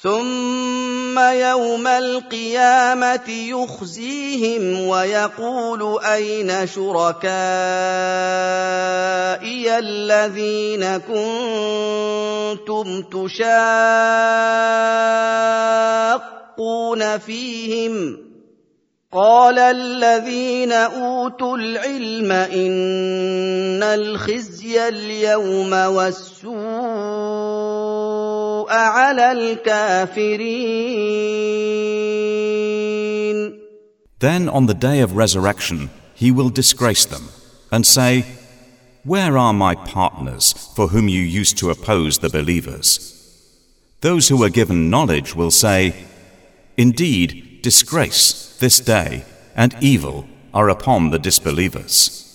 ثم يوم القيامة يخزيهم ويقول أين شركائي الذين كنتم تشاقون فيهم قال الذين أوتوا العلم إن الخزي اليوم والسوء على الكافرين. Then on the day of resurrection he will disgrace them and say, "Where are my partners for whom you used to oppose the believers?" Those who were given knowledge will say, "Indeed, disgrace this day and evil are upon the disbelievers."